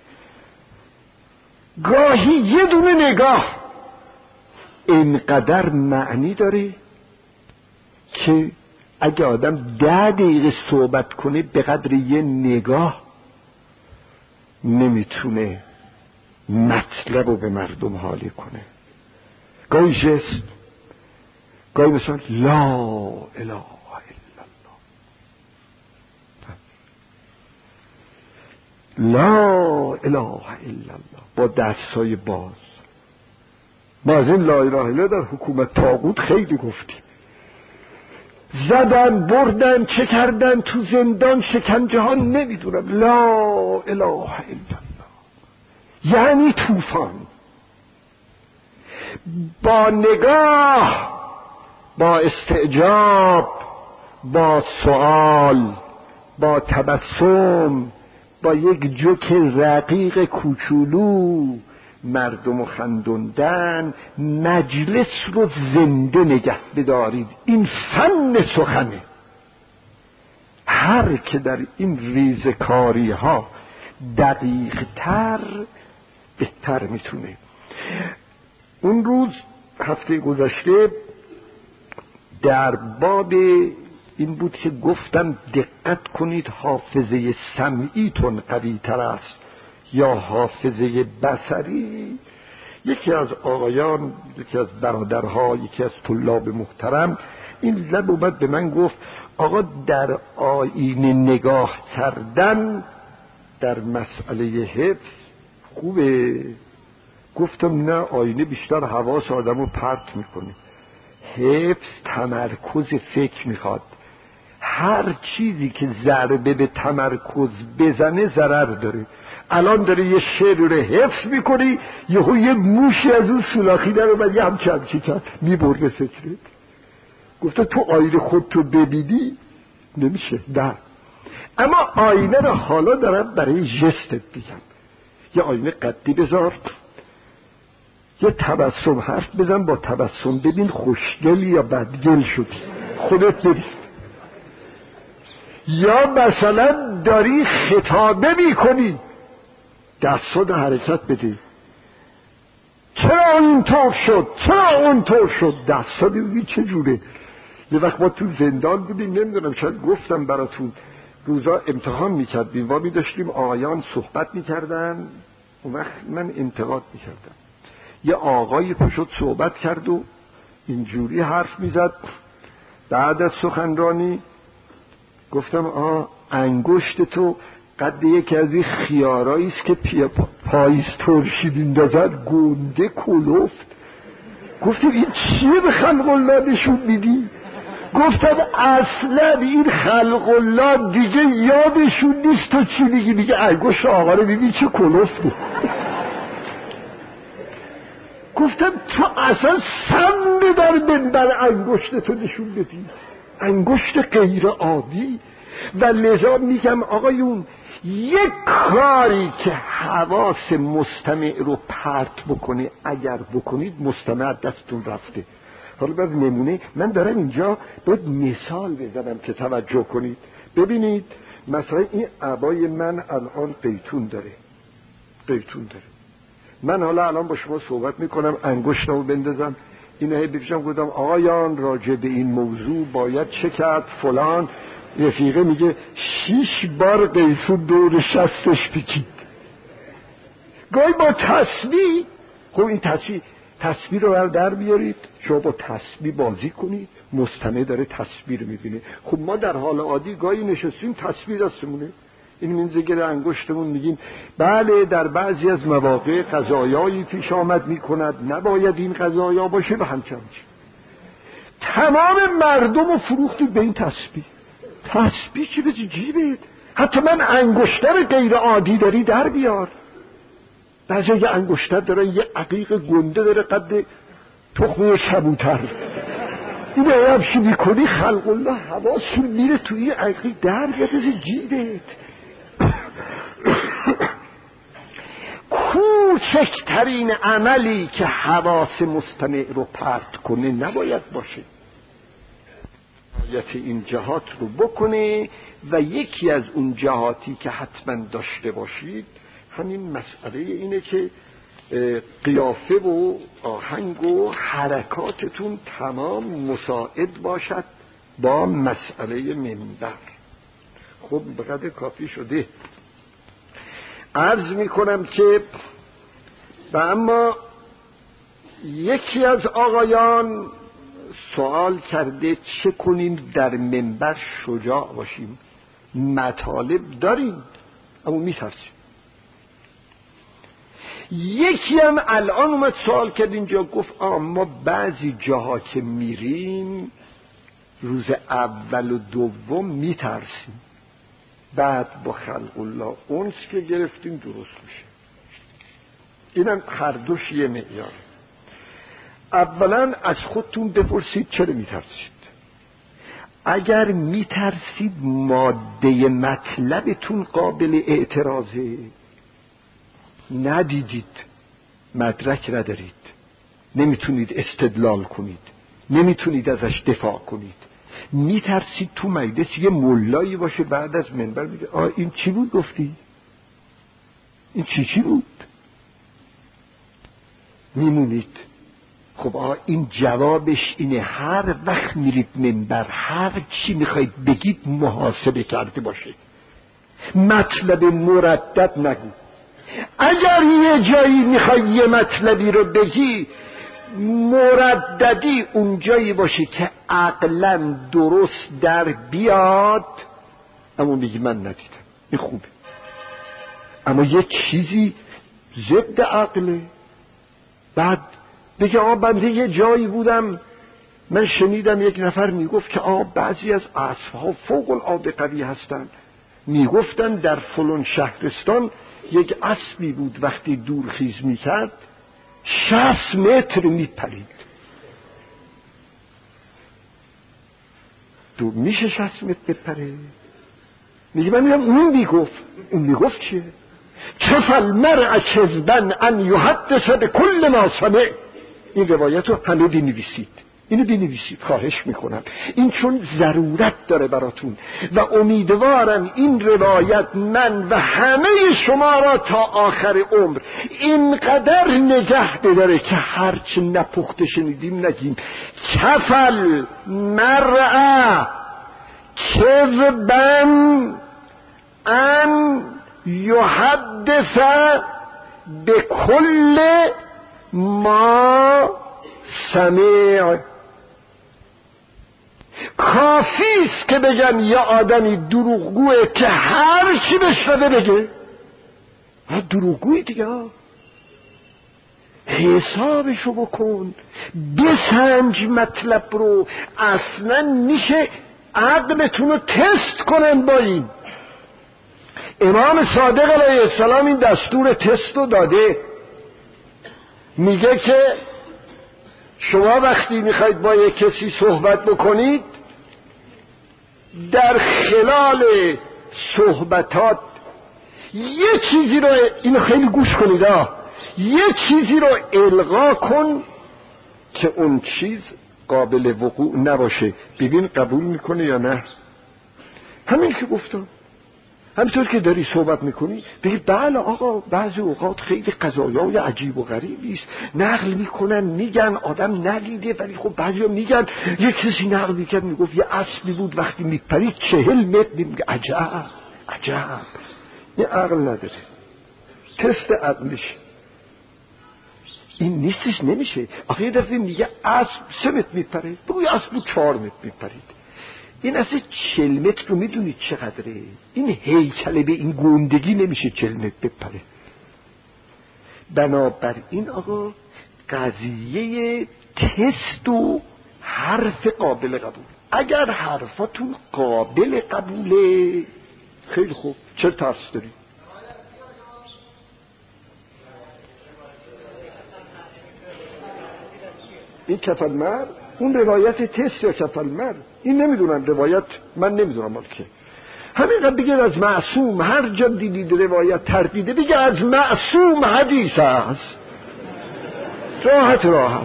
Speaker 1: گاهی یه دونه نگاه اینقدر معنی داره که اگه آدم ده دقیقه صحبت کنه به قدر یه نگاه نمیتونه مطلب رو به مردم حالی کنه. گاهی جست، گاهی مثلا لا اله الا الله، لا اله الا الله با دستای باز. ما از این لا اله الا الله در حکومت طاغوت خیلی گفتیم. زدن بردن چه کردن تو زندان شکنجه ها نمیدونم. لا اله الا الله یعنی طوفان. با نگاه، با استعجاب، با سؤال، با تبسم، با یک جوک رقیق کوچولو مردم و خندوندن مجلس رو زنده نگه بدارید. این فن سخنه. هر که در این ریزکاری ها دقیق تر بهتر میتونه. اون روز هفته گذشته در باب این بود که گفتم دقت کنید حافظه سمعیتون قوی تر است یا حافظه بصری. یکی از آقایان، یکی از برادرها، یکی از طلاب محترم این لب اومد به من گفت آقا در آینه نگاه کردن در مسئله حفظ خوبه؟ گفتم نه، آینه بیشتر حواس آدمو پرت میکنه. حفظ تمرکز فکر میخواد. هر چیزی که ضربه به تمرکز بزنه ضرر داره. الان داره یه شعر رو حفظ میکنی، یهو یه موشی از اون سولاخی در اومد یه همچه همچه کرد میبرده فکرت. گفته تو آینه خودتو ببینی نمیشه. نه، اما آینه رو حالا دارم برای جستت بگم. یه آینه قدی بذار، یه تبسم حرف بزن، با تبسم ببین خوشگل یا بدگل شدی، خودت ببین. یا مثلا داری خطابه میکنی، دستات حرکت بده، چرا اینطور شد، چرا اونطور شد، دستات ببین چه جوره. یه وقت ما تو زندان بودیم، نمیدونم شاید گفتم براتون، روزا امتحان میکردیم، ما میداشتیم آقایان صحبت میکردن، اون وقت من انتقاد میکردم. یه آقایی پشت صحبت کرد و اینجوری حرف میزد. بعد از سخنرانی گفتم آه انگشت تو قد یکی از این خیارایی است که پاییز ترشید اندازد، گنده کلفت. گفتم این چیه به خلق الله نشون میدی؟ گفتم اصلا این خلق الله دیگه یادشون نیست تو چی میگی. میگه انگشت آقا رو ببین چه کلفته. گفتم تو اصلا سم در منبر انگشت تو نشون بدی، انگشت غیر عادی. و لذا میگم آقایون یک کاری که حواس مستمع رو پرت بکنه اگر بکنید مستمع دستتون رفته. حالا باید نمونه من دارم اینجا باید مثال بزنم که توجه کنید. ببینید مثلا این عبای من الان قیتون داره، قیتون داره. من حالا الان با شما صحبت میکنم، انگشتمو بندازم اینو هی بکشم، گفتم آقایان راجع به این موضوع باید چه کرد فلان. رفیقه میگه شیش بار قیتون دور شستش پیچید. گاهی با تسبیح، خب این تسبیح تسبیح رو در بیارید، شما با تسبیح بازی کنید، مستمع داره تسبیح رو میبینه. خب ما در حال عادی گاهی نشستیم تسبیح دستمونه، این منزگیر انگشتمون میگیم بله در بعضی از مواقع قضایایی پیش آمد میکند نباید این قضایا باشه و همچنین. تمام مردم رو فروختید به این تسبیح. تسبیح چی به جیبت؟ حتی من انگشتر غیر عادی داری در بیار. بعضی یه انگشتر دارن یه عقیق گنده داره قد تخمه کبوتر، اینو همشی میکنی خلق الله حواسون میره تو این عقیق در بیار از جیبت. کوچکترین عملی که حواس مستمع رو پرت کنه نباید باشه. باید این جهات رو بکنه و یکی از اون جهاتی که حتما داشته باشید همین مسئله اینه که قیافه و آهنگ و حرکاتتون تمام مساعد باشد با مسئله منبر. خب بقدر کافی شده. عرض می کنم که و اما یکی از آقایان سوال کرده چه کنیم در منبر شجاع باشیم؟ مطالب داریم اما میترسیم. یکی هم الان اومد سوال کرد اینجا، گفت آه ما بعضی جاها که میریم روز اول و دوم میترسیم، بعد با خلق الله اونس که گرفتیم درست میشه. اینم هر دوش یه معیار. اولا از خودتون بپرسید چرا میترسید. اگر میترسید ماده مطلبتون قابل اعتراضه، ندیدید، مدرک ندارید، نمیتونید استدلال کنید، نمیتونید ازش دفاع کنید، میترسید تو مجلس یه ملایی باشه بعد از منبر میگه آه این چی بود گفتی؟ این چی چی بود؟ میمونید. خب آه این جوابش اینه هر وقت میرید منبر هر چی میخواید بگید محاسبه کرده باشه، مطلب مردد نگو. اگر یه جایی میخوای یه مطلبی رو بگی مرددی اون جایی باشه که عقلاً درست در بیاد، اما میگی من ندیدم، این خوبه. اما یه چیزی ضد عقله، بعد بگه آه بنده یه جایی بودم من شنیدم یک نفر میگفت که آه بعضی از اسبها فوق العاده قوی هستن، میگفتن در فلان شهرستان یک اسبی بود وقتی دورخیز میکرد شصت متر میپرید. دو میشه شصت متر بپره؟ میگه من میگم اون میگفت. اون میگفت چیه؟ کفى المرء کذبا ان یحدث بكل ما سمع. این روایت رو همه بنویسید، اینو بنویسید خواهش میکنم، این چون ضرورت داره براتون و امیدوارم این روایت من و همه شما را تا آخر عمر اینقدر نگه بداره که هرچی نپخته شنیدیم نگیم. کفل مرء کذبا ان یحدث بکل ما سمع. کافیست که بگن یا آدمی دروغگوه که هر چی بشنوه بگه دروغگوی دیگه. حسابشو بکن، بسنج مطلب رو. اصلا میشه عقلتون رو تست کنن با این. امام صادق علیه السلام این دستور تست رو داده، میگه که شما وقتی میخواید با یک کسی صحبت بکنید در خلال صحبتات یه چیزی رو، اینو خیلی گوش کنید ها، یه چیزی رو القا کن که اون چیز قابل وقوع نباشه، ببین قبول میکنه یا نه. همین که گفتم، همینطور که داری صحبت میکنی بگی بله آقا بعضی اوقات خیلی قضایای عجیب و غریبی است، نقل میکنن میگن آدم ندیده، ولی خب بعضی ها میگن یک کسی نقل میکرد میگفت یه اسبی بود وقتی میپرید چهل متر. میگه عجب عجب، این عقل نداره. تست عقلش این نیستش، نمیشه. آخه یه دفعه میگه اسب سه متر میپرید، بگوی اسب بود چهار متر میپرید. این اصلا چل متر رو میدونید چقدره؟ این هیکله به این گندگی نمیشه چل متر بپره. بنابراین آقا قضیه تست و حرف قابل قبول. اگر حرفاتون قابل قبوله خیلی خوب، چه ترس داری؟ این کفل مر، اون روایت تست یا کفل مر، این نمیدونم روایت، من نمیدونم مال که. همینقدر بگید از معصوم، هر جا دیدید روایت تردیده بگید از معصوم حدیث است. راحت راحت.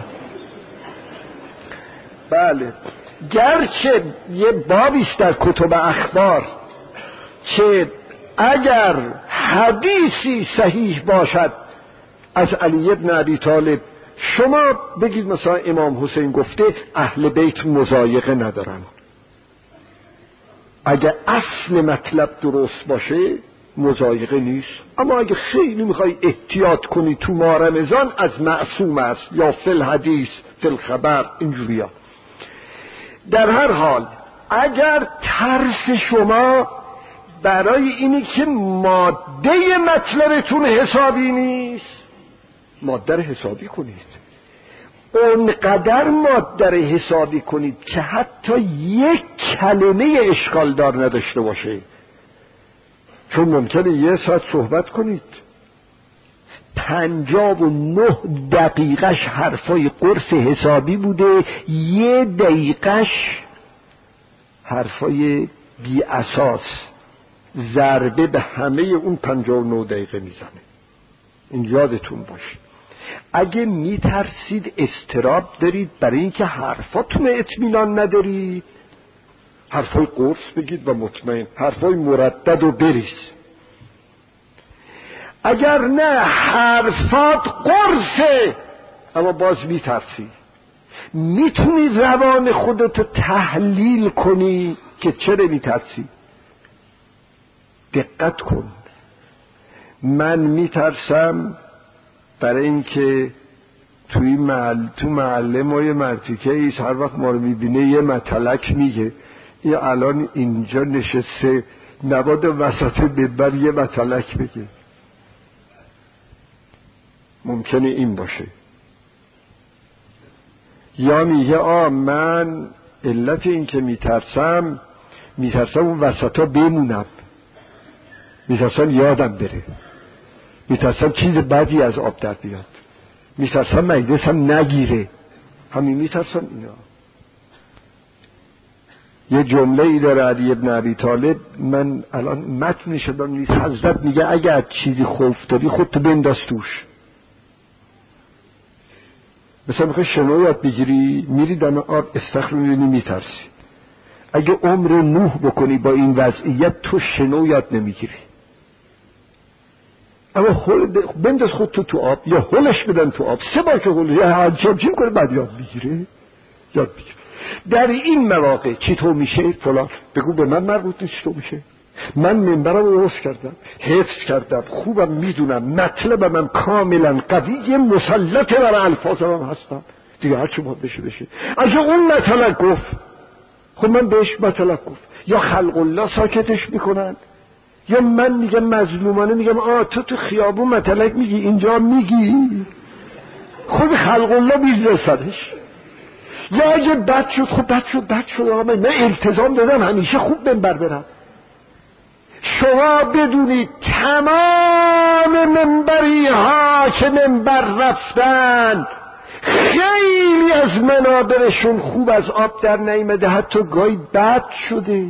Speaker 1: بله، گرچه یه بابیست در کتب اخبار که اگر حدیثی صحیح باشد از علی ابن ابی طالب، شما بگید مثلا امام حسین گفته اهل بیت مضایقه ندارن، اگر اصل مطلب درست باشه مضایقه نیست. اما اگه خیلی میخوای احتیاط کنی تو ماه رمضان از معصوم است یا فی الحدیث فی الخبر اینجوریا. در هر حال اگر ترس شما برای اینی که ماده مطلبتون حسابی نیست، ماده رو حسابی کنید، اونقدر ماده رو حسابی کنید که حتی یک کلمه اشکال دار نداشته باشه. چون ممکنه یه ساعت صحبت کنید پنجاه و نه دقیقش حرفای قرص حسابی بوده، یه دقیقش حرفای بی اساس ضربه به همه اون پنجاه و نه دقیقه میزنه. این یادتون باشه. اگه میترسید استراب دارید برای اینکه حرفاتون اطمینان ندارید، حرفای قرص بگید و مطمئن، حرفای مردد و بریز. اگر نه حرفات قرصه اما باز میترسی، میتونی روان خودتو تحلیل کنی که چرا میترسی. دقت کن. من میترسم برای اینکه توی محل تو محله ما یه مرتیکه ایست، هر وقت ما رو میبینه یه متلک میگه. این الان اینجا نشسته، نباد وسط منبر یه متلک بگه. ممکنه این باشه. یا میگه آ من علت این که میترسم میترسم اون وسط ها بمونم، میترسم یادم بره، میترسم چیز بدی از آب در بیاد، میترسم مجلسم نگیره. همین میترسم اینا. یه جمله ای داره علی ابن ابی طالب، من الان متنش دارم نیست، حضرت میگه اگر چیزی خوف داری خودتو بنداز توش. مثلا میخوای شنو یاد بگیری، میری دم آب استخر میبینی میترسی. اگه عمر نوح بکنی با این وضعیت تو شنو یاد نمیگیری. اما هل بنداز خود تو تو آب یا هلش بدن تو آب، سه بار که هل یا هنچم چیم کنه بعد یاد بگیره. یاد بگیره. در این مواقع چطور میشه فلان بگو به من مربوط نیست، چطور میشه. من منبرم رو درست کردم، حفظ کردم، خوبم میدونم، مطلبم هم کاملا قوی، مسلط بر الفاظم هم هستم دیگه، هر چی باید بشه بشه. اگه اون مطلق گفت خب من بهش مطلق گفت، یا خلق الله ساکتش میکنن، یا من میگم مظلومانه میگم آه تو تو خیابون مطلق میگی اینجا میگی، خود خلق الله میزه سرش. یا اگه بد شد خب بد شد بد شد آقا من التزام دادم همیشه خوب منبر برم. شما بدونید تمام منبری ها که منبر رفتن خیلی از منابرشون خوب از آب در نیامده، حتی گاهی بد شده،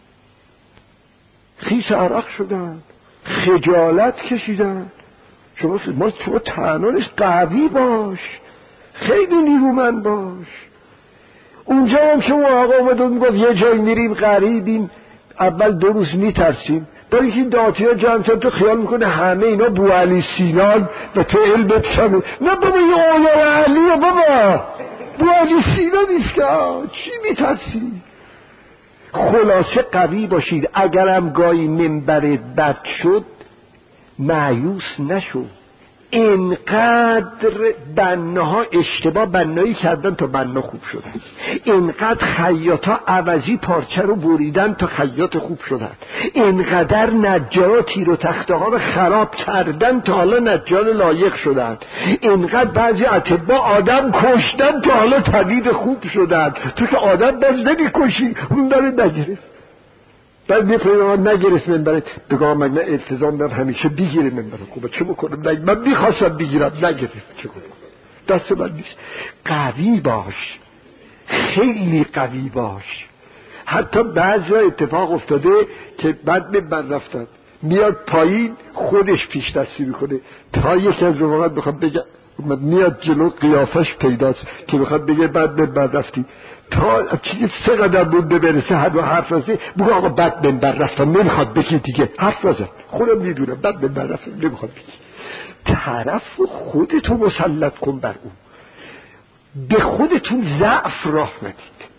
Speaker 1: خیس عرق شدن، خجالت کشیدن. شما ما تو تنها نیست، قوی باش، خیلی نیرومند باش. اونجا هم که اون آقا اومد و میگفت یه جای میریم غریبیم، اول دو روز میترسیم، برای اینکه این دعاتی ها جمع شد تو خیال میکنه همه اینا بو علی سینان و تو علمت کمه. نه بابا یه آیار علیه بابا، بو علی سینان نیست که چی میترسی. خلاصه قوی باشید. اگرم گاهی منبرت بد شد مایوس نشو. اینقدر بناها اشتباه بنایی کردن تا بنا خوب شدن، اینقدر خیاطا عوضی پارچه رو بریدن تا خیاط خوب شدن، اینقدر نجارا تیر و تخته ها رو خراب کردن تا حالا نجار لایق شدن، اینقدر بعضی اطباء آدم کشتن تا حالا طبیب خوب شدن. تو که آدم باز نمی کشی اون داره نگرفت، بعد میفرمان نگرفت منبرت، بگم من التزام دارم همیشه بگیره منبرت. خوبه چه بکنم؟ من میخواستم بگیرم نگرفت، چه کنم؟ دست من نیست. قوی باش، خیلی قوی باش. حتی بعضی اتفاق افتاده که بعد منبر رفتن میاد پایین خودش پیش دستی میکنه تا یکی از رفقات بخواد بگه، میاد جلو قیافش پیداست که بخواد بگه بعد منبر رفتی، تا چیزی سه قدر بونده برسه هر دو حرف رسه بگو آقا بد منبر رفتم، نمیخواد بگی دیگه، حرف نزد، خودم میدونم بد منبر رفتم نمیخواد بگی. طرف خودتو مسلط کن بر اون، به خودتون ضعف راه ندید.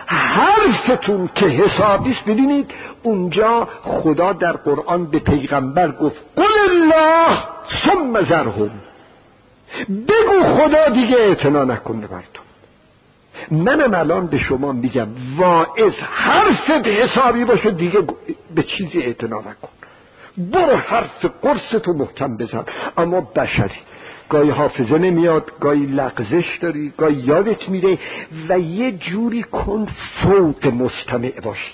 Speaker 1: حرفتون که حسابی است. ببینید اونجا خدا در قرآن به پیغمبر گفت قل الله ثم ذرهم، بگو خدا دیگه اعتنا نکنه بر تو. منم الان به شما میگم واعظ حرفت حسابی باشه، دیگه به چیزی اعتنا نکن، برو حرف قرصتو محکم بزن. اما بشری گاهی حافظه نمیاد، گاهی لغزش داری، گاهی یادت میره و یه جوری کن فوق مستمع باشی.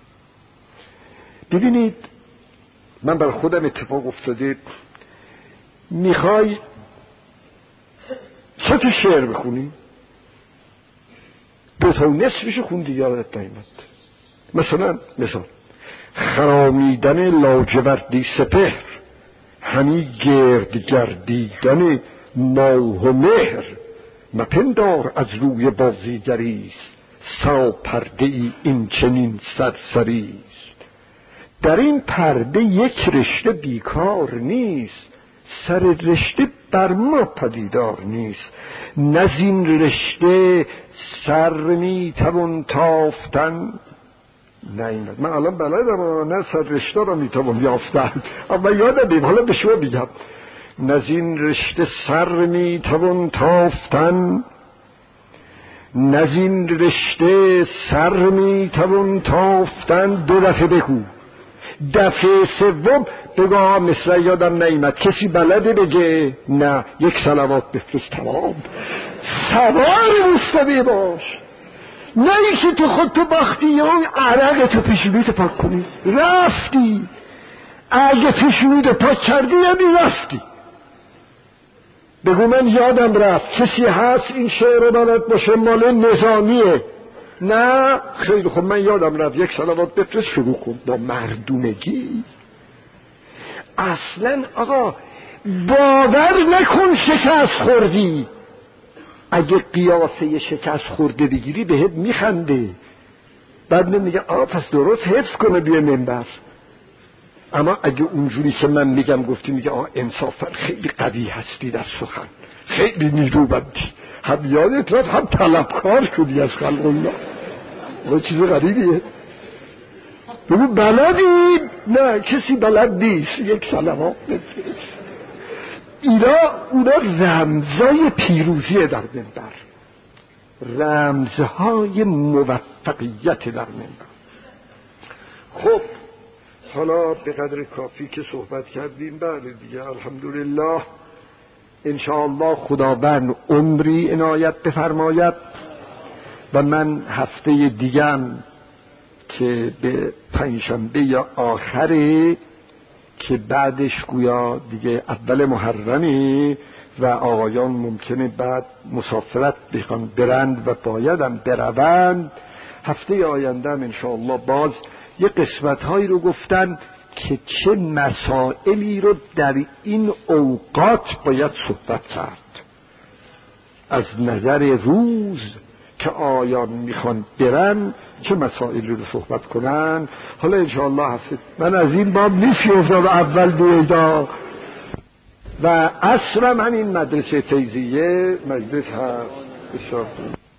Speaker 1: ببینید من برای خودم اتفاق افتاده، میخوای سه تا شعر بخونی، دو تا و نصفشو خوندی یادت نیامد. مثلا مثلا خرامیدن لاجوردی سپهر، همی گرد گردیدن ماه و مهر، مپندار از روی بازیگریست، سا پرده ای این چنین سرسریست. در این پرده یک رشته بیکار نیست، سر رشته بر ما پدیدار نیست. نزین رشته سر می توان تافتن. نه این من الان بلدم، نه سر رشته را می توان یافتن، اما یادم بیم حالا به شما بگم. نزین رشته سر می توان تافتن، نزین رشته سر می توان تافتن. دو دفعه بگو، دفعه سوم بگو مثل یادم نیامد. کسی بلده بگه؟ نه. یک صلوات بفرست تمام. سوار مستقیم باش، نه اینکه تو خود تو باختی یا عرق تو پیشونیت پاک کنی. رفتی اگه پیشونیت پاک کردی یعنی رفتی. بگو من یادم رفت. کسی هست این شعر رو بلد باشه؟ مال نظامیه. نه خیلی خوب من یادم رفت. یک صلوات بفرست. شروع کن با مردونگی. اصلا آقا باور نکن شکست خوردی. اگه قیاسه شکست خورده بگیری بهت میخنده، بعد من میگه آه پس درست حفظ کنه بیه منبر. اما اگه اونجوری که من میگم گفتی، میگه آه انصافا خیلی قوی هستی در سخن، خیلی نیرومندی، هم یادت رفت هم طلبکار شدی از خلق الله. و چیز غریبیه. بگو بلدی؟ نه کسی بلد نیست. یک صلوات بفرست. اینا اونا رمزای پیروزی در منبر، رمزهای موفقیت در منبر. خب حالا به قدر کافی که صحبت کردیم بعد دیگه الحمدلله انشاءالله خداوند عمری عنایت بفرماید و من هفته دیگم که به پنجشنبه یا آخره که بعدش گویا دیگه اول محرمی و آقایان ممکنه بعد مسافرت بخوان برند و بایدم بروند، هفته آینده هم انشاءالله باز یه قسمت هایی رو گفتن که چه مسائلی رو در این اوقات باید صحبت کرد از نظر روز که آیان میخوان برن، چه مسائلی رو صحبت کنن. حالا انشاءالله هفته من از این باب نیست افتاد اول دویدا و اصلا همین مدرسه فیضیه مجلس هست. بسیار